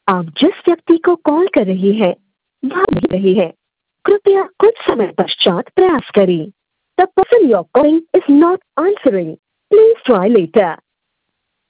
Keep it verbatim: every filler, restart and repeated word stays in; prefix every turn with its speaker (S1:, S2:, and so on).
S1: आप जिस व्यक्ति को कॉल कर रही हैं वह नहीं रही है। कृपया कुछ समय पश्चात प्रयास करें। The person you're calling is not answering. Please try later.